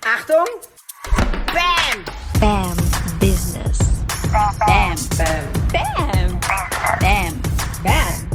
Achtung! Bam! Bam Business. Bam! Bam! Bam. Bam. Bam!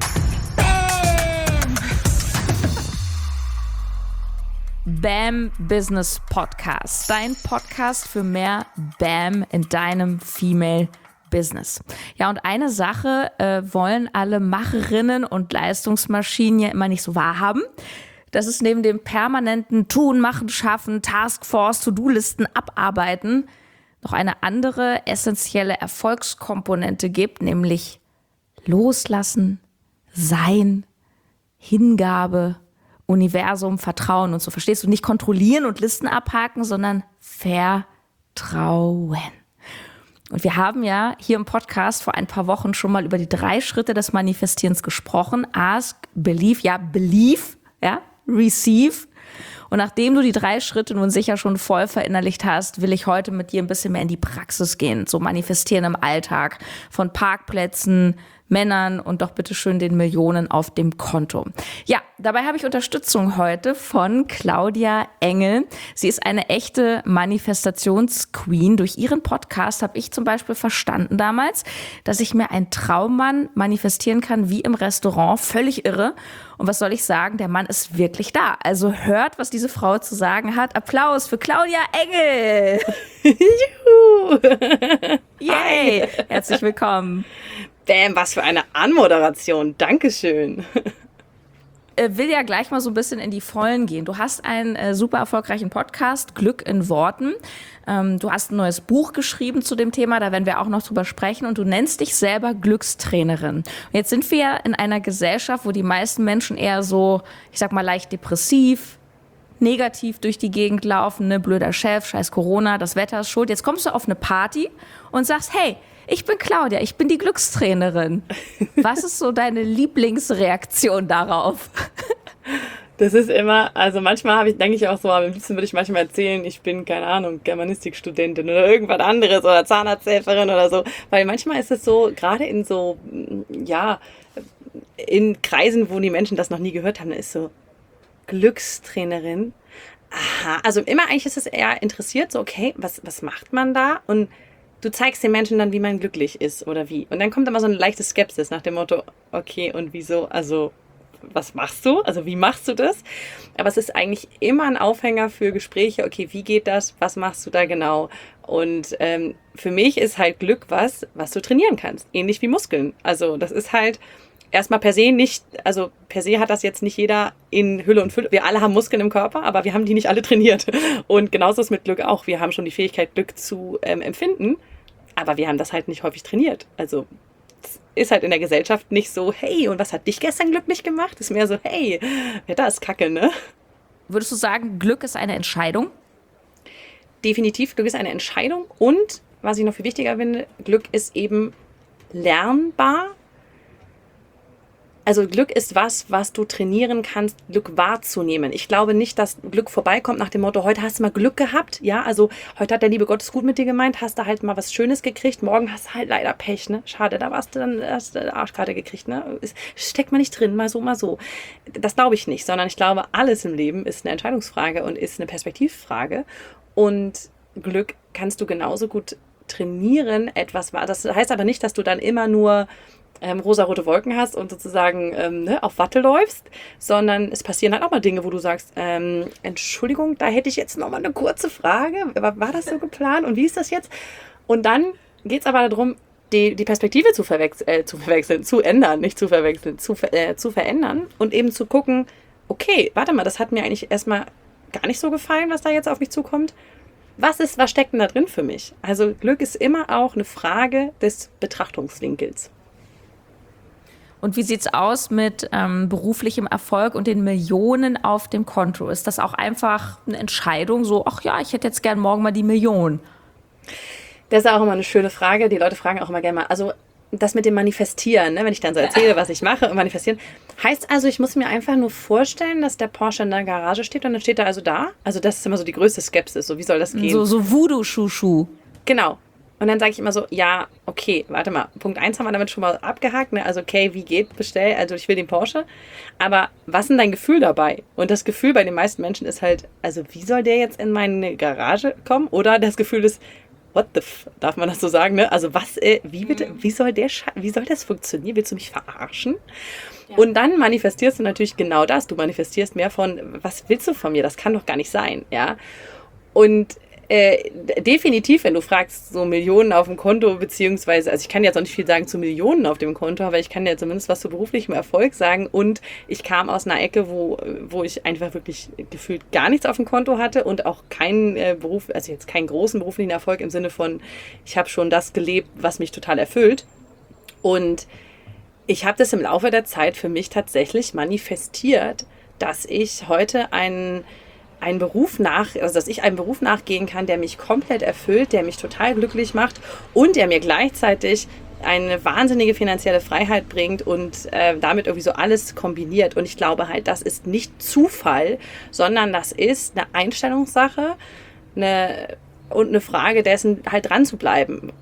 BAM Business Podcast, dein Podcast für mehr BAM in deinem Female Business. Ja, und eine Sache wollen alle Macherinnen und Leistungsmaschinen ja immer nicht so wahrhaben. Dass es neben dem permanenten Tun, Machen, Schaffen, Taskforce, To-Do-Listen abarbeiten noch eine andere essentielle Erfolgskomponente gibt, nämlich Loslassen, Sein, Hingabe, Universum, Vertrauen und so. Verstehst du? Nicht kontrollieren und Listen abhaken, sondern vertrauen. Und wir haben ja hier im Podcast vor ein paar Wochen schon mal über die 3 Schritte des Manifestierens gesprochen. Ask, Believe, Receive. Und nachdem du die 3 Schritte nun sicher schon voll verinnerlicht hast, will ich heute mit dir ein bisschen mehr in die Praxis gehen. So manifestieren im Alltag von Parkplätzen, Männern und doch bitte schön den Millionen auf dem Konto. Ja, dabei habe ich Unterstützung heute von Claudia Engel. Sie ist eine echte Manifestationsqueen. Durch ihren Podcast habe ich zum Beispiel verstanden damals, dass ich mir einen Traummann manifestieren kann wie im Restaurant. Völlig irre. Und was soll ich sagen? Der Mann ist wirklich da. Also hört, was diese Frau zu sagen hat. Applaus für Claudia Engel. Juhu! Yay! Herzlich willkommen. Bam, was für eine Anmoderation. Dankeschön. Will ja gleich mal so ein bisschen in die Vollen gehen. Du hast einen super erfolgreichen Podcast, Glück in Worten. Du hast ein neues Buch geschrieben zu dem Thema, da werden wir auch noch drüber sprechen. Und du nennst dich selber Glückstrainerin. Und jetzt sind wir ja in einer Gesellschaft, wo die meisten Menschen eher so, ich sag mal, leicht depressiv, negativ durch die Gegend laufen, ne? Blöder Chef, scheiß Corona, das Wetter ist schuld. Jetzt kommst du auf eine Party und sagst, hey, ich bin Claudia, ich bin die Glückstrainerin. Was ist so deine Lieblingsreaktion darauf? Das ist immer, also manchmal denke ich auch so, am liebsten würde ich manchmal erzählen, ich bin, keine Ahnung, Germanistikstudentin oder irgendwas anderes oder Zahnarzthelferin oder so. Weil manchmal ist es so, gerade in so, ja, in Kreisen, wo die Menschen das noch nie gehört haben, da ist so Glückstrainerin. Aha, also immer eigentlich ist es eher interessiert, so okay, was macht man da? Und du zeigst den Menschen dann, wie man glücklich ist oder wie. Und dann kommt immer so eine leichte Skepsis nach dem Motto, okay, und wieso, also was machst du? Also wie machst du das? Aber es ist eigentlich immer ein Aufhänger für Gespräche, okay, wie geht das? Was machst du da genau? Und für mich ist halt Glück was du trainieren kannst. Ähnlich wie Muskeln. Also das ist halt erstmal per se nicht, also per se hat das jetzt nicht jeder in Hülle und Fülle. Wir alle haben Muskeln im Körper, aber wir haben die nicht alle trainiert. Und genauso ist es mit Glück auch. Wir haben schon die Fähigkeit, Glück zu empfinden, aber wir haben das halt nicht häufig trainiert. Also es ist halt in der Gesellschaft nicht so, hey, und was hat dich gestern glücklich gemacht? Es ist mehr so, hey, Wetter ist kacke, ne? Würdest du sagen, Glück ist eine Entscheidung? Definitiv, Glück ist eine Entscheidung. Und, was ich noch viel wichtiger finde, Glück ist eben lernbar. Also Glück ist was du trainieren kannst, Glück wahrzunehmen. Ich glaube nicht, dass Glück vorbeikommt nach dem Motto, heute hast du mal Glück gehabt. Ja, also heute hat der liebe Gott es gut mit dir gemeint, hast du halt mal was Schönes gekriegt. Morgen hast du halt leider Pech, ne? Schade, da hast du dann eine Arschkarte gekriegt, ne? Steckt man nicht drin, mal so, mal so. Das glaube ich nicht, sondern ich glaube, alles im Leben ist eine Entscheidungsfrage und ist eine Perspektivfrage. Und Glück kannst du genauso gut trainieren, das heißt aber nicht, dass du dann immer nur rosarote Wolken hast und sozusagen auf Watte läufst, sondern es passieren halt auch mal Dinge, wo du sagst, Entschuldigung, da hätte ich jetzt noch mal eine kurze Frage. War das so geplant und wie ist das jetzt? Und dann geht es aber darum, die Perspektive zu verändern und eben zu gucken, okay, warte mal, das hat mir eigentlich erstmal gar nicht so gefallen, was da jetzt auf mich zukommt. Was steckt denn da drin für mich? Also Glück ist immer auch eine Frage des Betrachtungswinkels. Und wie sieht's aus mit beruflichem Erfolg und den Millionen auf dem Konto? Ist das auch einfach eine Entscheidung, so, ach ja, ich hätte jetzt gern morgen mal die Million? Das ist auch immer eine schöne Frage. Die Leute fragen auch immer gerne mal, also das mit dem Manifestieren, ne, wenn ich dann so erzähle, was ich mache und manifestieren, heißt also, ich muss mir einfach nur vorstellen, dass der Porsche in der Garage steht und dann steht er also da? Also das ist immer so die größte Skepsis, so wie soll das gehen? So Voodoo-Schuschu. Genau. Und dann sage ich immer so, ja, okay, warte mal, Punkt 1 haben wir damit schon mal abgehakt, ne? Also okay, wie geht, bestell, also ich will den Porsche, aber was ist denn dein Gefühl dabei? Und das Gefühl bei den meisten Menschen ist halt, also wie soll der jetzt in meine Garage kommen? Oder das Gefühl ist, what the darf man das so sagen, ne? Also was, wie bitte, wie soll das funktionieren? Willst du mich verarschen? Ja. Und dann manifestierst du natürlich genau das, du manifestierst mehr von, was willst du von mir? Das kann doch gar nicht sein, ja? Und definitiv, wenn du fragst, so Millionen auf dem Konto, beziehungsweise, also ich kann jetzt auch nicht viel sagen zu Millionen auf dem Konto, aber ich kann ja zumindest was zu beruflichem Erfolg sagen. Und ich kam aus einer Ecke, wo ich einfach wirklich gefühlt gar nichts auf dem Konto hatte und auch keinen Beruf, also jetzt keinen großen beruflichen Erfolg im Sinne von, ich habe schon das gelebt, was mich total erfüllt. Und ich habe das im Laufe der Zeit für mich tatsächlich manifestiert, dass ich heute dass ich einem Beruf nachgehen kann, der mich komplett erfüllt, der mich total glücklich macht und der mir gleichzeitig eine wahnsinnige finanzielle Freiheit bringt und damit irgendwie so alles kombiniert. Und ich glaube halt, das ist nicht Zufall, sondern das ist eine Einstellungssache und eine Frage dessen, halt dran zu bleiben.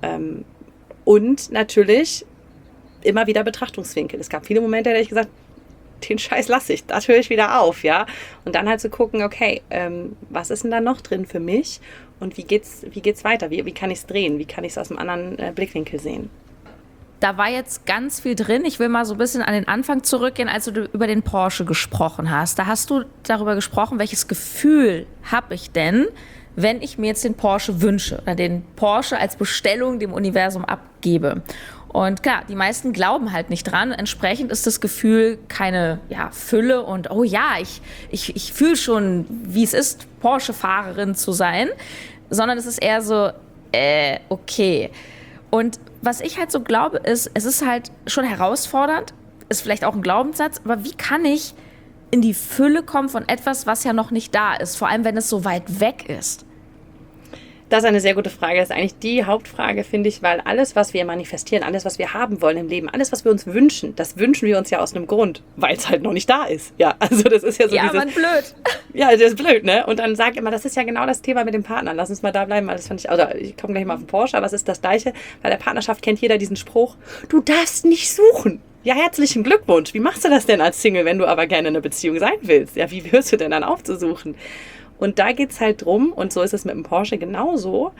Und natürlich immer wieder Betrachtungswinkel. Es gab viele Momente, da habe ich gesagt, den Scheiß lasse ich, das höre ich wieder auf, ja. Und dann halt zu gucken, okay, was ist denn da noch drin für mich und wie geht's weiter? Wie kann ich es drehen? Wie kann ich es aus einem anderen Blickwinkel sehen? Da war jetzt ganz viel drin. Ich will mal so ein bisschen an den Anfang zurückgehen, als du über den Porsche gesprochen hast. Da hast du darüber gesprochen, welches Gefühl habe ich denn, wenn ich mir jetzt den Porsche wünsche oder den Porsche als Bestellung dem Universum abgebe. Und klar, die meisten glauben halt nicht dran. Entsprechend ist das Gefühl keine Fülle und oh ja, ich fühle schon, wie es ist, Porsche-Fahrerin zu sein, sondern es ist eher so, okay. Und was ich halt so glaube, ist, es ist halt schon herausfordernd, ist vielleicht auch ein Glaubenssatz, aber wie kann ich in die Fülle kommen von etwas, was ja noch nicht da ist, vor allem wenn es so weit weg ist? Das ist eine sehr gute Frage. Das ist eigentlich die Hauptfrage, finde ich, weil alles, was wir manifestieren, alles, was wir haben wollen im Leben, alles, was wir uns wünschen, das wünschen wir uns ja aus einem Grund, weil es halt noch nicht da ist. Ja, also das ist ja so ja, man blöd. Ja, das ist blöd, ne? Und dann sag immer, das ist ja genau das Thema mit dem Partner. Lass uns mal da bleiben, weil das fand ich, also ich komme gleich mal auf den Porsche, aber es ist das Gleiche. Bei der Partnerschaft kennt jeder diesen Spruch, du darfst nicht suchen. Ja, herzlichen Glückwunsch. Wie machst du das denn als Single, wenn du aber gerne in einer Beziehung sein willst? Ja, wie hörst du denn dann auf zu suchen? Und da geht's halt drum, und so ist es mit dem Porsche genauso,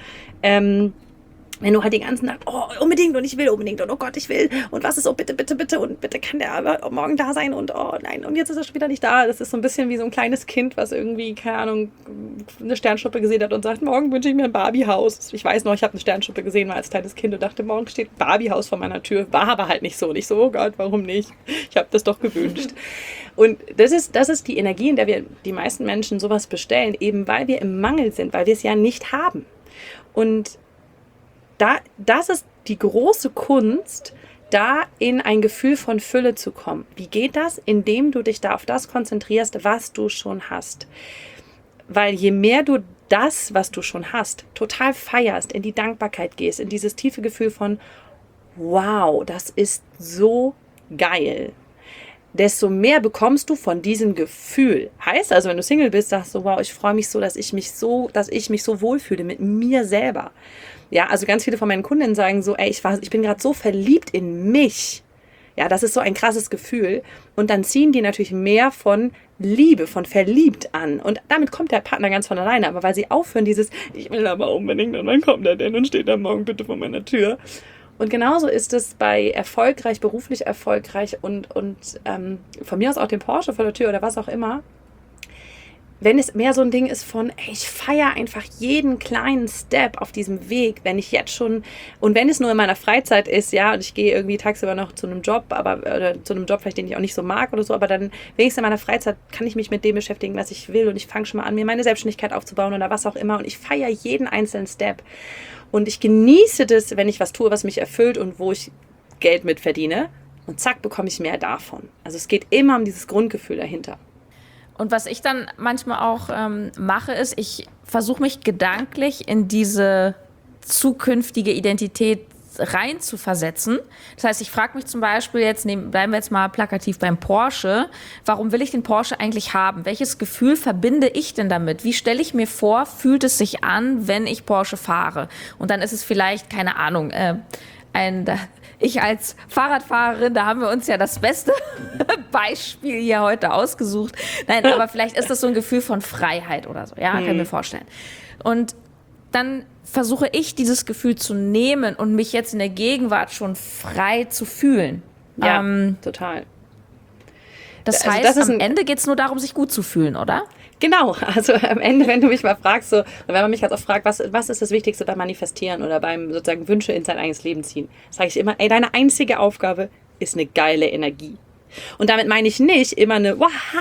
wenn du halt den ganzen Tag, oh, unbedingt und ich will unbedingt und oh Gott, ich will und was ist, oh bitte, bitte, bitte und bitte kann der aber morgen da sein und oh nein und jetzt ist er schon wieder nicht da. Das ist so ein bisschen wie so ein kleines Kind, was irgendwie, keine Ahnung, eine Sternschnuppe gesehen hat und sagt, morgen wünsche ich mir ein Barbie-Haus. Ich weiß noch, ich habe eine Sternschnuppe gesehen mal als kleines Kind und dachte, morgen steht ein Barbie-Haus vor meiner Tür. War aber halt nicht so. Und ich so, oh Gott, warum nicht? Ich habe das doch gewünscht. Und das ist die Energie, in der wir die meisten Menschen sowas bestellen, eben weil wir im Mangel sind, weil wir es ja nicht haben. Und das ist die große Kunst, da in ein Gefühl von Fülle zu kommen. Wie geht das? Indem du dich da auf das konzentrierst, was du schon hast. Weil je mehr du das, was du schon hast, total feierst, in die Dankbarkeit gehst, in dieses tiefe Gefühl von wow, das ist so geil, desto mehr bekommst du von diesem Gefühl. Heißt also, wenn du Single bist, sagst du, wow, ich freue mich so, dass ich mich so wohlfühle mit mir selber. Ja, also ganz viele von meinen Kundinnen sagen so, ey, ich bin gerade so verliebt in mich. Ja, das ist so ein krasses Gefühl. Und dann ziehen die natürlich mehr von Liebe, von verliebt an. Und damit kommt der Partner ganz von alleine. Aber weil sie aufhören, ich will aber unbedingt, und wann kommt er denn und steht da morgen bitte vor meiner Tür. Und genauso ist es bei erfolgreich, beruflich erfolgreich und von mir aus auch dem Porsche vor der Tür oder was auch immer. Wenn es mehr so ein Ding ist von, ey, ich feiere einfach jeden kleinen Step auf diesem Weg, wenn ich jetzt schon, und wenn es nur in meiner Freizeit ist, ja, und ich gehe irgendwie tagsüber noch zu einem Job, oder zu einem Job vielleicht, den ich auch nicht so mag oder so, aber dann wenigstens in meiner Freizeit kann ich mich mit dem beschäftigen, was ich will und ich fange schon mal an, mir meine Selbstständigkeit aufzubauen oder was auch immer und ich feiere jeden einzelnen Step. Und ich genieße das, wenn ich was tue, was mich erfüllt und wo ich Geld mit verdiene und zack, bekomme ich mehr davon. Also es geht immer um dieses Grundgefühl dahinter. Und was ich dann manchmal auch mache, ist, ich versuche mich gedanklich in diese zukünftige Identität rein zu versetzen. Das heißt, ich frage mich zum Beispiel bleiben wir jetzt mal plakativ beim Porsche, warum will ich den Porsche eigentlich haben? Welches Gefühl verbinde ich denn damit? Wie stelle ich mir vor, fühlt es sich an, wenn ich Porsche fahre? Und dann ist es vielleicht, keine Ahnung, ich als Fahrradfahrerin, da haben wir uns ja das beste Beispiel hier heute ausgesucht. Nein, aber vielleicht ist das so ein Gefühl von Freiheit oder so, ja, kann ich mir vorstellen. Und dann versuche ich, dieses Gefühl zu nehmen und mich jetzt in der Gegenwart schon frei zu fühlen. Ja, total. Das Also heißt, das ist am Ende geht es nur darum, sich gut zu fühlen, oder? Genau, also am Ende, wenn du mich mal fragst, so, wenn man mich ganz oft fragt, was ist das Wichtigste beim Manifestieren oder beim sozusagen Wünsche in sein eigenes Leben ziehen, sage ich immer, ey, deine einzige Aufgabe ist eine geile Energie. Und damit meine ich nicht immer eine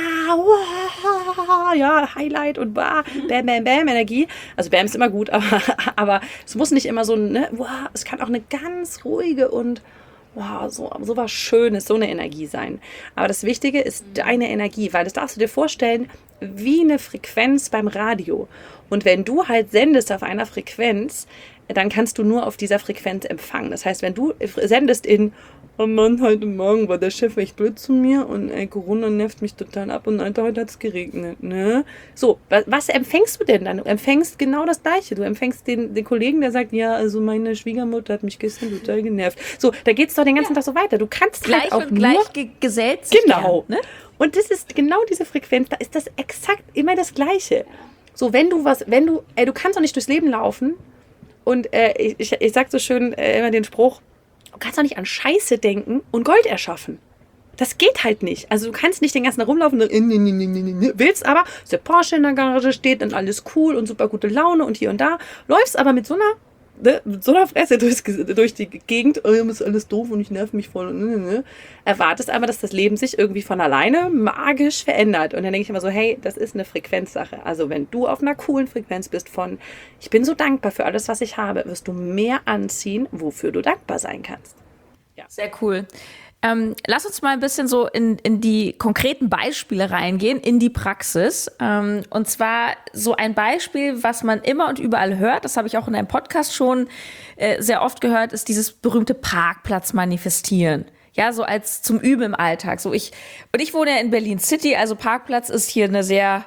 ja, Highlight und Bam, Bam, Bam Energie. Also Bam ist immer gut, aber es muss nicht immer so, ne, es kann auch eine ganz ruhige und so was Schönes, so eine Energie sein. Aber das Wichtige ist deine Energie, weil das darfst du dir vorstellen, wie eine Frequenz beim Radio. Und wenn du halt sendest auf einer Frequenz, dann kannst du nur auf dieser Frequenz empfangen. Das heißt, wenn du sendest in oh Mann, heute Morgen war der Chef echt blöd zu mir und Corona nervt mich total ab und Alter, heute hat es geregnet, ne? So, was empfängst du denn dann? Du empfängst genau das Gleiche. Du empfängst den Kollegen, der sagt, ja, also meine Schwiegermutter hat mich gestern total genervt. So, da geht's doch den ganzen Tag so weiter. Du kannst gleich halt auch und gleich gesellt sich genau. gern, ne? Und das ist genau diese Frequenz, da ist das exakt immer das Gleiche. So, du kannst doch nicht durchs Leben laufen und ich sag so schön immer den Spruch, du kannst doch nicht an Scheiße denken und Gold erschaffen. Das geht halt nicht. Also du kannst nicht den ganzen Tag rumlaufen und willst aber, dass der Porsche in der Garage steht und alles cool und super gute Laune und hier und da, läufst aber mit so einer Fresse durch die Gegend, ist alles doof und ich nerv mich voll. Erwartest aber, dass das Leben sich irgendwie von alleine magisch verändert. Und dann denke ich immer so, hey, das ist eine Frequenzsache. Also wenn du auf einer coolen Frequenz bist von, ich bin so dankbar für alles, was ich habe, wirst du mehr anziehen, wofür du dankbar sein kannst. Ja. Sehr cool. Lass uns mal ein bisschen so in die konkreten Beispiele reingehen, in die Praxis. Und zwar so ein Beispiel, was man immer und überall hört, das habe ich auch in einem Podcast schon sehr oft gehört, ist dieses berühmte Parkplatz manifestieren. Ja, so als zum Üben im Alltag. Ich wohne ja in Berlin City, also Parkplatz ist hier eine sehr,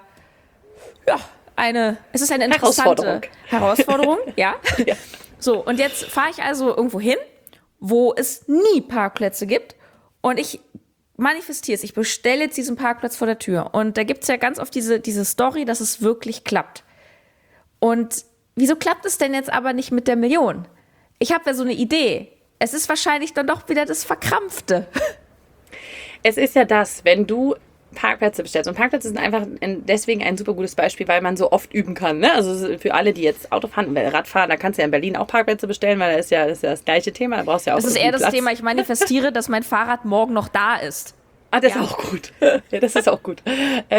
es ist eine interessante Herausforderung, ja. Ja. So, und jetzt fahre ich also irgendwo hin, wo es nie Parkplätze gibt. Und ich manifestiere es. Ich bestelle jetzt diesen Parkplatz vor der Tür. Und da gibt es ja ganz oft diese Story, dass es wirklich klappt. Und wieso klappt es denn jetzt aber nicht mit der Million? Ich habe ja so eine Idee. Es ist wahrscheinlich dann doch wieder das Verkrampfte. Es ist ja das, wenn du Parkplätze bestellst. Und Parkplätze sind einfach deswegen ein super gutes Beispiel, weil man so oft üben kann. Ne? Also für alle, die jetzt Auto fahren, Rad fahren, da kannst du ja in Berlin auch Parkplätze bestellen, weil das ist ja das gleiche Thema. Da brauchst du ja auch das ist eher das Platz. Thema, ich manifestiere, dass mein Fahrrad morgen noch da ist. Das ist auch gut. Ja, das ist auch gut.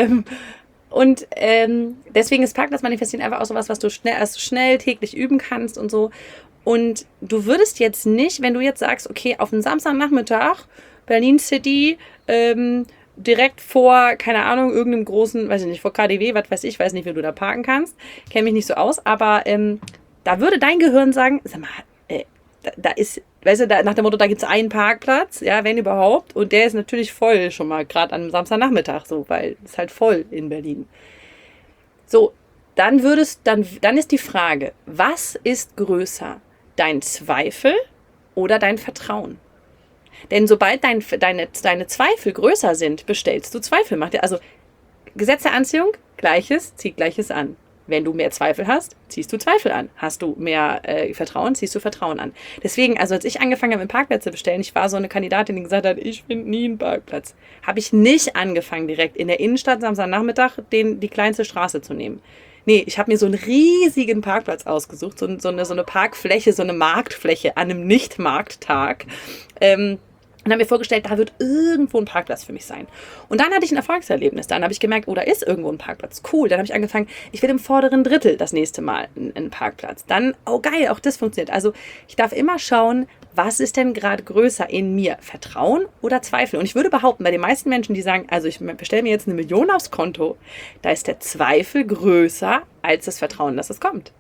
Deswegen ist Parkplatz manifestieren einfach auch sowas, was du schnell täglich üben kannst und so. Und du würdest jetzt nicht, wenn du jetzt sagst, okay, auf einen Samstagnachmittag, Berlin City, direkt vor, keine Ahnung, irgendeinem großen, weiß ich nicht, vor KDW, was weiß ich, weiß nicht, wie du da parken kannst. Kenne mich nicht so aus, aber da würde dein Gehirn sagen, sag mal, da ist, weißt du, nach dem Motto, da gibt es einen Parkplatz, ja, wenn überhaupt, und der ist natürlich voll schon mal, gerade am Samstagnachmittag, so, weil es halt voll in Berlin. So, dann ist die Frage, was ist größer, dein Zweifel oder dein Vertrauen? Denn sobald deine Zweifel größer sind, bestellst du Zweifel. Also Gesetz der Anziehung, Gleiches zieht Gleiches an. Wenn du mehr Zweifel hast, ziehst du Zweifel an. Hast du mehr Vertrauen, ziehst du Vertrauen an. Deswegen, also als ich angefangen habe, einen Parkplatz zu bestellen, ich war so eine Kandidatin, die gesagt hat, ich finde nie einen Parkplatz. Habe ich nicht angefangen, direkt in der Innenstadt Samstagnachmittag die kleinste Straße zu nehmen. Nee, ich habe mir so einen riesigen Parkplatz ausgesucht, so eine Parkfläche, so eine Marktfläche an einem Nicht-Markttag. Und habe mir vorgestellt, da wird irgendwo ein Parkplatz für mich sein. Und dann hatte ich ein Erfolgserlebnis. Dann habe ich gemerkt, da ist irgendwo ein Parkplatz. Cool. Dann habe ich angefangen, ich will im vorderen Drittel das nächste Mal einen Parkplatz. Dann, geil, auch das funktioniert. Also ich darf immer schauen, was ist denn gerade größer in mir? Vertrauen oder Zweifel? Und ich würde behaupten, bei den meisten Menschen, die sagen, also ich bestelle mir jetzt 1 Million aufs Konto, da ist der Zweifel größer als das Vertrauen, dass es kommt.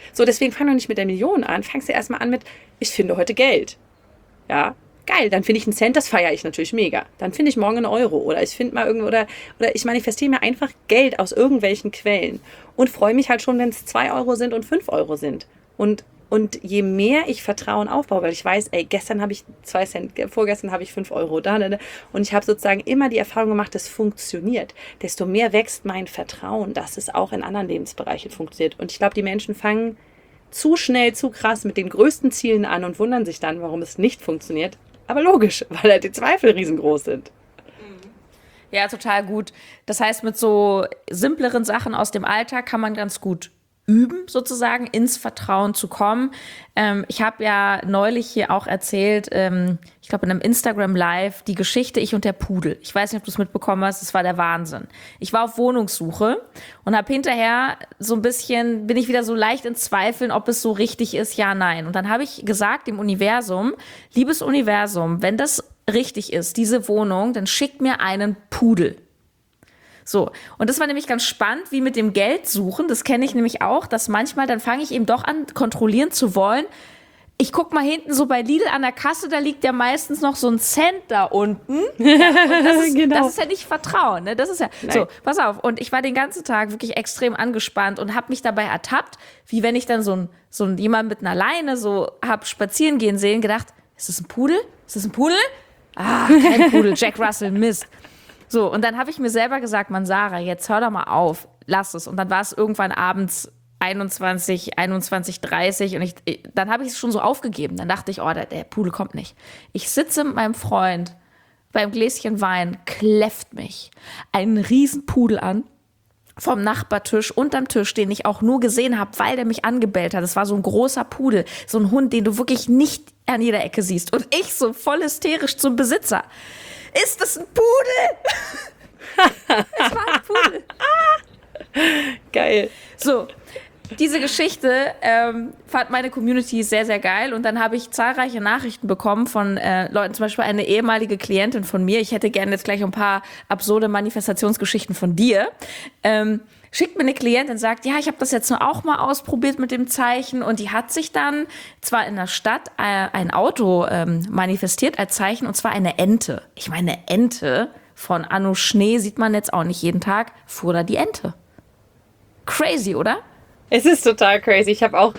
So, deswegen fang doch nicht mit der Million an. Fangst du erstmal an mit, ich finde heute Geld. Ja, geil, dann finde ich einen Cent, das feiere ich natürlich mega. Dann finde ich morgen einen Euro oder ich finde mal irgendwo oder ich manifestiere mir einfach Geld aus irgendwelchen Quellen und freue mich halt schon, wenn es 2 Euro sind und 5 Euro sind. Und je mehr ich Vertrauen aufbaue, weil ich weiß, ey, gestern habe ich 2 Cent, vorgestern habe ich 5 Euro da, und ich habe sozusagen immer die Erfahrung gemacht, das funktioniert, desto mehr wächst mein Vertrauen, dass es auch in anderen Lebensbereichen funktioniert. Und ich glaube, die Menschen fangen zu schnell, zu krass mit den größten Zielen an und wundern sich dann, warum es nicht funktioniert. Aber logisch, weil halt die Zweifel riesengroß sind. Ja, total gut. Das heißt, mit so simpleren Sachen aus dem Alltag kann man ganz gut üben, sozusagen ins Vertrauen zu kommen. Ich habe ja neulich hier auch erzählt, ich glaube in einem Instagram Live, die Geschichte Ich und der Pudel. Ich weiß nicht, ob du es mitbekommen hast, das war der Wahnsinn. Ich war auf Wohnungssuche und habe hinterher so ein bisschen, bin ich wieder so leicht in Zweifeln, ob es so richtig ist, ja, nein. Und dann habe ich gesagt dem Universum, liebes Universum, wenn das richtig ist, diese Wohnung, dann schickt mir einen Pudel. So, und das war nämlich ganz spannend, wie mit dem Geld suchen, das kenne ich nämlich auch, dass manchmal, dann fange ich eben doch an, kontrollieren zu wollen. Ich guck mal hinten so bei Lidl an der Kasse, da liegt ja meistens noch so ein Cent da unten. Ja, das ist ja nicht Vertrauen, ne? Das ist ja, nein. So, pass auf. Und ich war den ganzen Tag wirklich extrem angespannt und habe mich dabei ertappt, wie wenn ich dann so jemand mit einer Leine so hab spazieren gehen sehen, gedacht, ist das ein Pudel? Ist das ein Pudel? Ah, kein Pudel, Jack Russell, Mist. So, und dann habe ich mir selber gesagt, Mann, Sarah, jetzt hör doch mal auf, lass es. Und dann war es irgendwann abends 21:30 und dann habe ich es schon so aufgegeben. Dann dachte ich, oh, der Pudel kommt nicht. Ich sitze mit meinem Freund beim Gläschen Wein, kläfft mich einen riesen Pudel an vom Nachbartisch, unterm Tisch, den ich auch nur gesehen habe, weil der mich angebellt hat. Das war so ein großer Pudel, so ein Hund, den du wirklich nicht an jeder Ecke siehst. Und ich so voll hysterisch zum Besitzer. Ist das ein Pudel? Es war ein Pudel. Geil. So, diese Geschichte fand meine Community sehr, sehr geil. Und dann habe ich zahlreiche Nachrichten bekommen von Leuten, zum Beispiel eine ehemalige Klientin von mir. Ich hätte gerne jetzt gleich ein paar absurde Manifestationsgeschichten von dir. Schickt mir eine Klientin und sagt, ja, ich habe das jetzt nur auch mal ausprobiert mit dem Zeichen. Und die hat sich dann zwar in der Stadt ein Auto manifestiert als Zeichen, und zwar eine Ente. Ich meine, eine Ente von Anno Schnee sieht man jetzt auch nicht jeden Tag, fuhr da die Ente. Crazy, oder? Es ist total crazy. Ich habe auch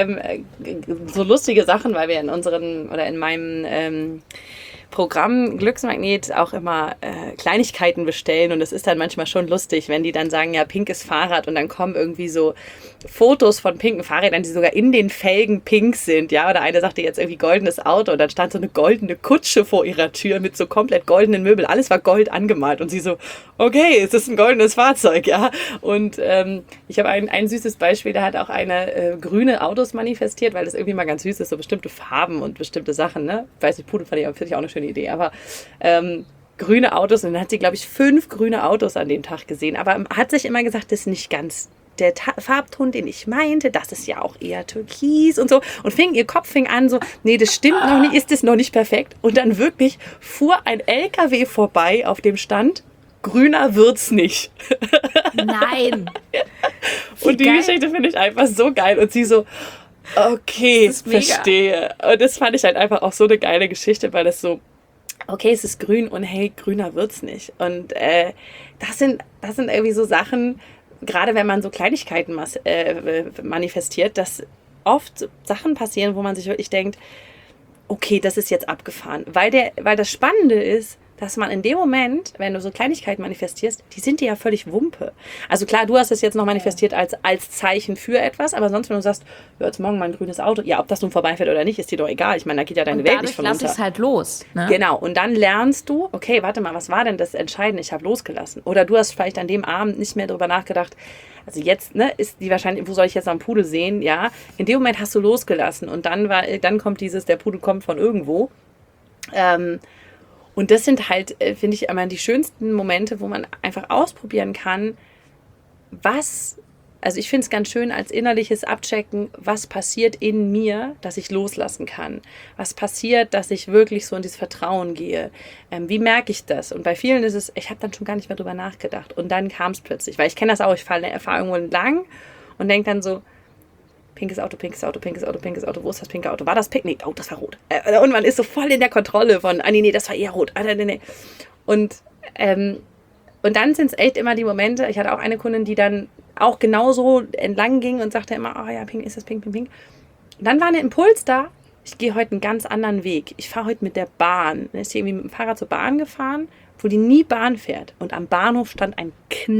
so lustige Sachen, weil wir in meinem Programm Glücksmagnet auch immer Kleinigkeiten bestellen, und es ist dann manchmal schon lustig, wenn die dann sagen, ja, pinkes Fahrrad, und dann kommen irgendwie so Fotos von pinken Fahrrädern, die sogar in den Felgen pink sind, ja, oder eine sagte jetzt irgendwie goldenes Auto, und dann stand so eine goldene Kutsche vor ihrer Tür mit so komplett goldenen Möbeln, alles war gold angemalt, und sie so, okay, es ist ein goldenes Fahrzeug, ja, und ich habe ein süßes Beispiel, da hat auch eine grüne Autos manifestiert, weil das irgendwie mal ganz süß ist, so bestimmte Farben und bestimmte Sachen, ne, ich weiß nicht, Pudel finde ich auch eine schöne Idee, aber grüne Autos, und dann hat sie, glaube ich, 5 grüne Autos an dem Tag gesehen, aber hat sich immer gesagt, das ist nicht ganz der Farbton, den ich meinte, das ist ja auch eher türkis und so, und ihr Kopf fing an so, nee, das stimmt noch nicht, ist das noch nicht perfekt, und dann wirklich fuhr ein LKW vorbei, auf dem stand, grüner wird's nicht. Nein. Und die Geschichte finde ich einfach so geil, und sie so, okay, verstehe. Und das fand ich halt einfach auch so eine geile Geschichte, weil das so, okay, es ist grün, und hey, grüner wird's nicht. Und das sind irgendwie so Sachen, gerade wenn man so Kleinigkeiten manifestiert, dass oft Sachen passieren, wo man sich wirklich denkt, okay, das ist jetzt abgefahren. Weil das Spannende ist, dass man in dem Moment, wenn du so Kleinigkeiten manifestierst, die sind dir ja völlig Wumpe. Also klar, du hast es jetzt noch manifestiert als Zeichen für etwas, aber sonst, wenn du sagst, ja, jetzt morgen mal ein grünes Auto, ja, ob das nun vorbeifährt oder nicht, ist dir doch egal. Ich meine, da geht ja deine Welt nicht von unter. Dadurch lass ich es halt los. Ne? Genau, und dann lernst du, okay, warte mal, was war denn das Entscheidende? Ich habe losgelassen. Oder du hast vielleicht an dem Abend nicht mehr drüber nachgedacht, also jetzt, ne, ist die wahrscheinlich, wo soll ich jetzt noch einen Pudel sehen? Ja, in dem Moment hast du losgelassen, und dann kommt der Pudel kommt von irgendwo. Und das sind halt, finde ich, immer die schönsten Momente, wo man einfach ausprobieren kann, also ich finde es ganz schön als innerliches Abchecken, was passiert in mir, dass ich loslassen kann. Was passiert, dass ich wirklich so in dieses Vertrauen gehe. Wie merke ich das? Und bei vielen ist es, ich habe dann schon gar nicht mehr drüber nachgedacht. Und dann kam es plötzlich, weil ich kenne das auch, ich fahre irgendwo lang und denke dann so, pinkes Auto, pinkes Auto, pinkes Auto, pinkes Auto. Wo ist das pinke Auto? War das pink? Nee, oh, das war rot. Und man ist so voll in der Kontrolle von, nee, das war eher rot. Nee. Und dann sind es echt immer die Momente, ich hatte auch eine Kundin, die dann auch genauso entlang ging und sagte immer, oh ja, pink, ist das pink, pink, pink. Und dann war ein Impuls da, ich gehe heute einen ganz anderen Weg. Ich fahre heute mit der Bahn. Dann ist sie irgendwie mit dem Fahrrad zur Bahn gefahren, wo die nie Bahn fährt. Und am Bahnhof stand ein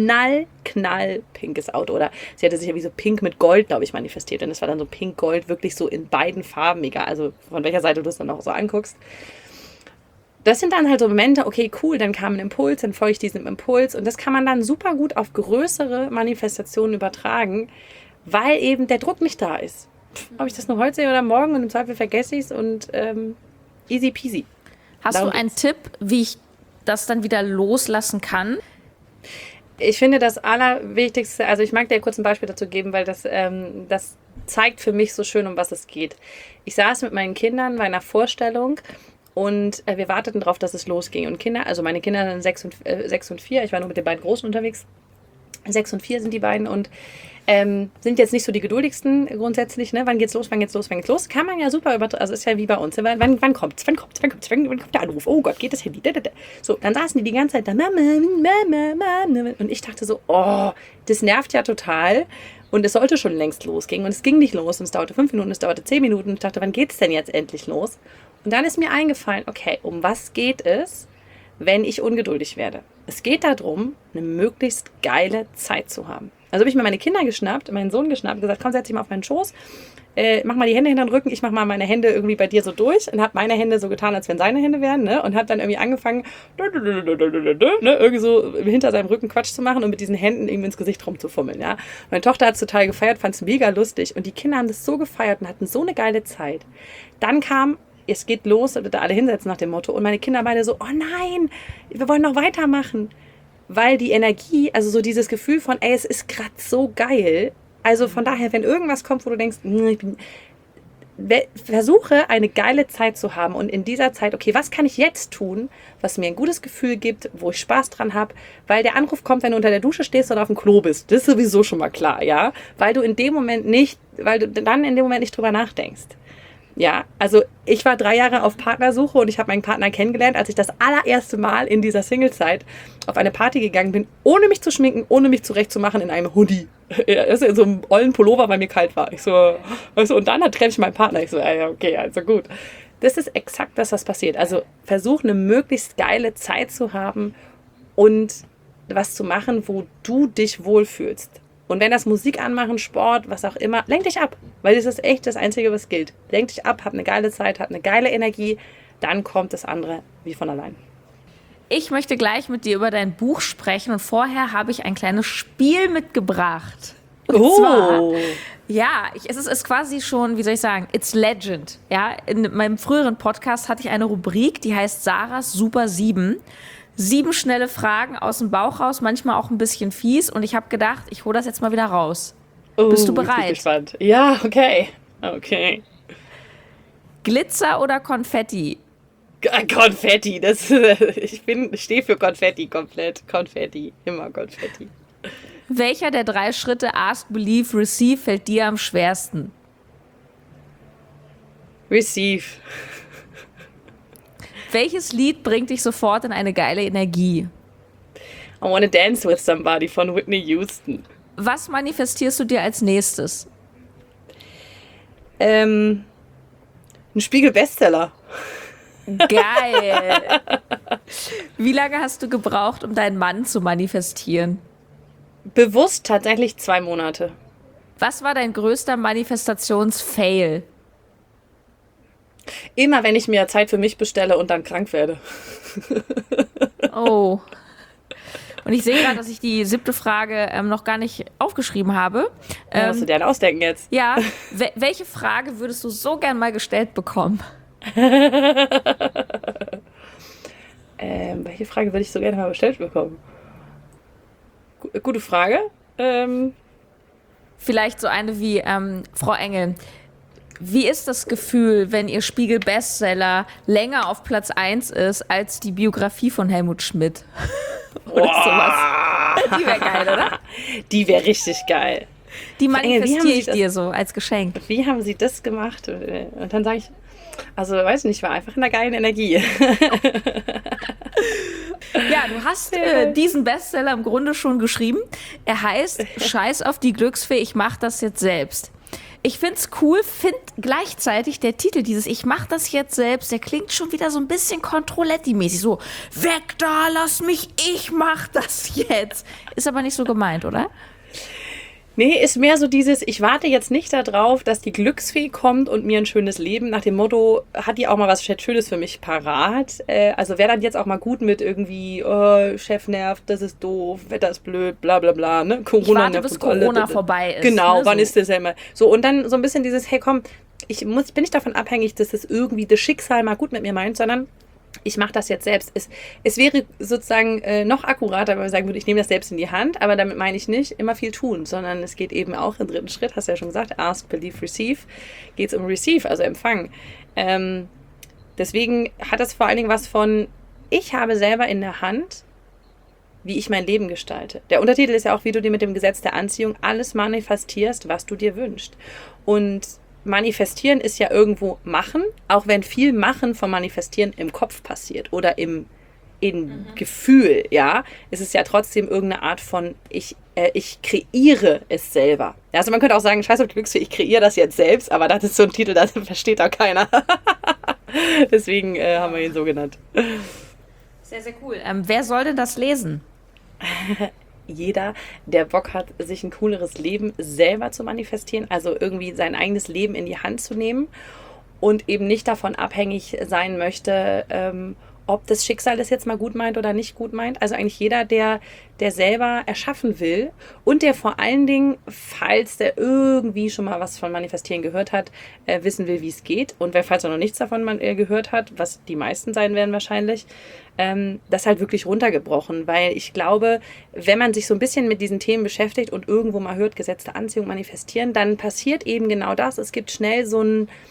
pinkes Auto. Oder sie hatte sich ja wie so pink mit Gold, glaube ich, manifestiert. Und es war dann so pink-gold, wirklich so in beiden Farben, egal, also von welcher Seite du es dann auch so anguckst. Das sind dann halt so Momente, okay, cool, dann kam ein Impuls, dann folge ich diesem Impuls. Und das kann man dann super gut auf größere Manifestationen übertragen, weil eben der Druck nicht da ist. Ob ich das nur heute sehe oder morgen und im Zweifel vergesse ich es und easy peasy. Hast du einen Tipp, wie ich das dann wieder loslassen kann? Ich finde das Allerwichtigste, also ich mag dir kurz ein Beispiel dazu geben, weil das zeigt für mich so schön, um was es geht. Ich saß mit meinen Kindern bei einer Vorstellung und wir warteten darauf, dass es losging. Und meine Kinder sind 6 und 4, ich war nur mit den beiden Großen unterwegs. 6 und 4 sind die beiden und sind jetzt nicht so die geduldigsten grundsätzlich, ne? Wann geht's los? Kann man ja super übertragen, also ist ja wie bei uns. Wann kommt's? Wann kommt der Anruf? Oh Gott, geht das Handy? So, dann saßen die ganze Zeit da, Mama, und ich dachte so, oh, das nervt ja total. Und es sollte schon längst losgehen und es ging nicht los und es dauerte 5 Minuten, es dauerte 10 Minuten und ich dachte, wann geht's denn jetzt endlich los? Und dann ist mir eingefallen, okay, um was geht es, wenn ich ungeduldig werde? Es geht darum, eine möglichst geile Zeit zu haben. Also habe ich mir meine Kinder geschnappt, meinen Sohn geschnappt und gesagt, komm, setz dich mal auf meinen Schoß, mach mal die Hände hinter den Rücken, ich mach mal meine Hände irgendwie bei dir so durch und habe meine Hände so getan, als wenn seine Hände wären, ne? Und habe dann irgendwie angefangen, ne? Irgendwie so hinter seinem Rücken Quatsch zu machen und mit diesen Händen irgendwie ins Gesicht rumzufummeln, ja. Meine Tochter hat es total gefeiert, fand es mega lustig und die Kinder haben das so gefeiert und hatten so eine geile Zeit. Dann kam, es geht los, bitte alle hinsetzen nach dem Motto und meine Kinder beide so, oh nein, wir wollen noch weitermachen. Weil die Energie, also so dieses Gefühl von, ey, es ist gerade so geil. Also von daher, wenn irgendwas kommt, wo du denkst, versuche eine geile Zeit zu haben und in dieser Zeit, okay, was kann ich jetzt tun, was mir ein gutes Gefühl gibt, wo ich Spaß dran habe, weil der Anruf kommt, wenn du unter der Dusche stehst oder auf dem Klo bist. Das ist sowieso schon mal klar, ja, weil du dann in dem Moment nicht drüber nachdenkst. Ja, also ich war 3 Jahre auf Partnersuche und ich habe meinen Partner kennengelernt, als ich das allererste Mal in dieser Single-Zeit auf eine Party gegangen bin, ohne mich zu schminken, ohne mich zurechtzumachen in einem Hoodie. Also in so einem ollen Pullover, weil mir kalt war. Ich so, und dann treffe ich meinen Partner. Ich so, ja, okay, also gut. Das ist exakt das, was passiert. Also versuch eine möglichst geile Zeit zu haben und was zu machen, wo du dich wohlfühlst. Und wenn das Musik anmachen, Sport, was auch immer, lenk dich ab. Weil das ist echt das Einzige, was gilt. Lenk dich ab, hab eine geile Zeit, hab eine geile Energie, dann kommt das andere wie von allein. Ich möchte gleich mit dir über dein Buch sprechen und vorher habe ich ein kleines Spiel mitgebracht. Und zwar, ja, es ist quasi schon, wie soll ich sagen, it's legend. Ja, in meinem früheren Podcast hatte ich eine Rubrik, die heißt Sarahs Super 7. 7 schnelle Fragen aus dem Bauch raus, manchmal auch ein bisschen fies. Und ich habe gedacht, ich hole das jetzt mal wieder raus. Bist du bereit? Ich bin gespannt. Ja, okay. Okay. Glitzer oder Konfetti? Konfetti. Ich stehe für Konfetti komplett. Konfetti. Immer Konfetti. Welcher der 3 Schritte Ask, Believe, Receive fällt dir am schwersten? Receive. Welches Lied bringt dich sofort in eine geile Energie? I Wanna Dance With Somebody von Whitney Houston. Was manifestierst du dir als nächstes? Ein Spiegel-Bestseller. Geil. Wie lange hast du gebraucht, um deinen Mann zu manifestieren? Bewusst tatsächlich 2 Monate. Was war dein größter Manifestations-Fail? Immer wenn ich mir Zeit für mich bestelle und dann krank werde. Oh. Und ich sehe gerade, dass ich die 7. Frage noch gar nicht aufgeschrieben habe. Musst du dir einen ausdenken jetzt? Ja. Welche Frage würdest du so gern mal gestellt bekommen? Welche Frage würde ich so gerne mal gestellt bekommen? Gute Frage. Vielleicht so eine wie, Frau Engel, wie ist das Gefühl, wenn Ihr Spiegel-Bestseller länger auf Platz 1 ist als die Biografie von Helmut Schmidt? Oder sowas. Die wäre geil, oder? Die wäre richtig geil. Die Engel, wie haben manifestiere Sie ich das- dir so als Geschenk. Wie haben Sie das gemacht? Und dann sage ich, also weiß nicht, ich war einfach in einer geilen Energie. Ja, du hast diesen Bestseller im Grunde schon geschrieben. Er heißt Scheiß auf die Glücksfee, ich mach das jetzt selbst. Ich find's cool, find gleichzeitig der Titel dieses Ich mach das jetzt selbst, der klingt schon wieder so ein bisschen Controletti-mäßig. So, weg da, lass mich, ich mach das jetzt. Ist aber nicht so gemeint, oder? Nee, ist mehr so dieses, ich warte jetzt nicht darauf, dass die Glücksfee kommt und mir ein schönes Leben, nach dem Motto, hat die auch mal was Schönes für mich parat? Also wäre dann jetzt auch mal gut mit irgendwie, oh, Chef nervt, das ist doof, Wetter ist blöd, bla bla bla, ne? Corona Ich warte, nervt bis uns alle. Corona vorbei ist. Genau, ne? wann so. ist das ja immer? So, und dann so ein bisschen dieses, hey komm, bin nicht davon abhängig, dass es irgendwie das Schicksal mal gut mit mir meint, sondern ich mache das jetzt selbst. Es wäre sozusagen noch akkurater, wenn man sagen würde, ich nehme das selbst in die Hand, aber damit meine ich nicht immer viel tun, sondern es geht eben auch im dritten Schritt, hast du ja schon gesagt, ask, believe, receive, geht es um receive, also empfangen. Deswegen hat das vor allen Dingen was von, ich habe selber in der Hand, wie ich mein Leben gestalte. Der Untertitel ist ja auch, wie du dir mit dem Gesetz der Anziehung alles manifestierst, was du dir wünschst. Und Manifestieren ist ja irgendwo machen, auch wenn viel Machen vom Manifestieren im Kopf passiert oder im Gefühl, ja, ist es ja trotzdem irgendeine Art von, ich kreiere es selber. Also man könnte auch sagen, scheiß auf die Glücksfee, ich kreiere das jetzt selbst, aber das ist so ein Titel, das versteht auch keiner. Deswegen haben wir ihn so genannt. Sehr, sehr cool. Wer soll denn das lesen? Jeder, der Bock hat, sich ein cooleres Leben selber zu manifestieren, also irgendwie sein eigenes Leben in die Hand zu nehmen und eben nicht davon abhängig sein möchte, ob das Schicksal das jetzt mal gut meint oder nicht gut meint. Also eigentlich jeder, der selber erschaffen will und der vor allen Dingen, falls der irgendwie schon mal was von Manifestieren gehört hat, wissen will, wie es geht. Und falls er noch nichts davon gehört hat, was die meisten sein werden wahrscheinlich, das halt wirklich runtergebrochen. Weil ich glaube, wenn man sich so ein bisschen mit diesen Themen beschäftigt und irgendwo mal hört, Gesetz der Anziehung manifestieren, dann passiert eben genau das. Es gibt schnell so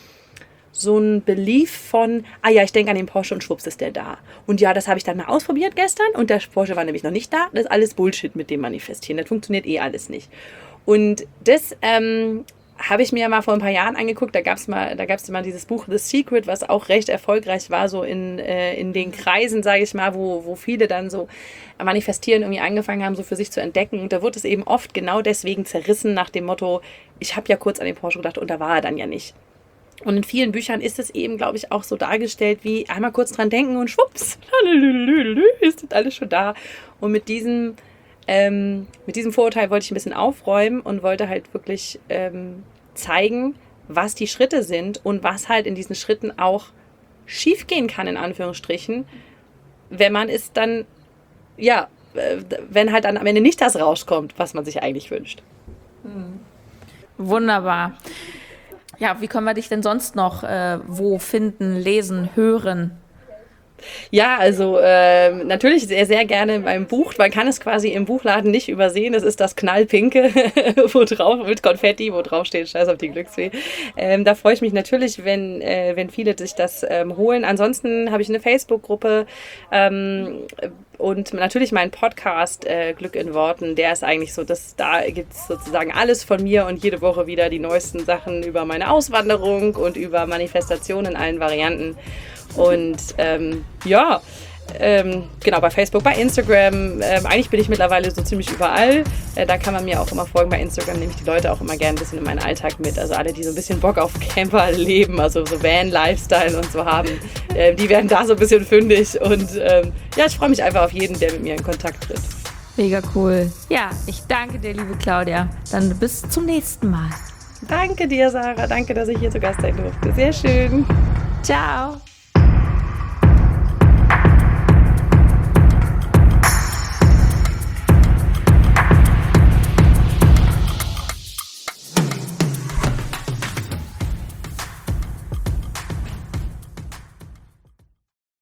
ein Belief von, ich denke an den Porsche und schwupps ist der da. Und ja, das habe ich dann mal ausprobiert gestern und der Porsche war nämlich noch nicht da. Das ist alles Bullshit mit dem Manifestieren. Das funktioniert alles nicht. Und das habe ich mir mal vor ein paar Jahren angeguckt. Da gab es mal dieses Buch The Secret, was auch recht erfolgreich war, so in den Kreisen, sage ich mal, wo viele dann so Manifestieren irgendwie angefangen haben, so für sich zu entdecken. Und da wurde es eben oft genau deswegen zerrissen nach dem Motto, ich habe ja kurz an den Porsche gedacht und da war er dann ja nicht. Und in vielen Büchern ist es eben, glaube ich, auch so dargestellt, wie einmal kurz dran denken und schwupps, ist das alles schon da. Und mit diesem Vorurteil wollte ich ein bisschen aufräumen und wollte halt wirklich zeigen, was die Schritte sind und was halt in diesen Schritten auch schiefgehen kann, in Anführungsstrichen, wenn man es dann, wenn halt dann am Ende nicht das rauskommt, was man sich eigentlich wünscht. Wunderbar. Ja, wie können wir dich denn sonst noch wo finden, lesen, hören? Ja, also natürlich sehr, sehr gerne beim Buch. Man kann es quasi im Buchladen nicht übersehen. Es ist das Knallpinke, mit Konfetti, wo drauf steht, scheiß auf die Glücksfee. Da freue ich mich natürlich, wenn viele sich das holen. Ansonsten habe ich eine Facebook-Gruppe und natürlich meinen Podcast Glück in Worten. Der ist eigentlich so, da gibt es sozusagen alles von mir und jede Woche wieder die neuesten Sachen über meine Auswanderung und über Manifestation in allen Varianten. Und genau, bei Facebook, bei Instagram, eigentlich bin ich mittlerweile so ziemlich überall. Da kann man mir auch immer folgen. Bei Instagram nehme ich die Leute auch immer gerne ein bisschen in meinen Alltag mit. Also alle, die so ein bisschen Bock auf Camper leben, also so Van-Lifestyle und so haben, die werden da so ein bisschen fündig. Und ich freue mich einfach auf jeden, der mit mir in Kontakt tritt. Mega cool. Ja, ich danke dir, liebe Claudia. Dann bis zum nächsten Mal. Danke dir, Sarah. Danke, dass ich hier zu Gast sein durfte. Sehr schön. Ciao.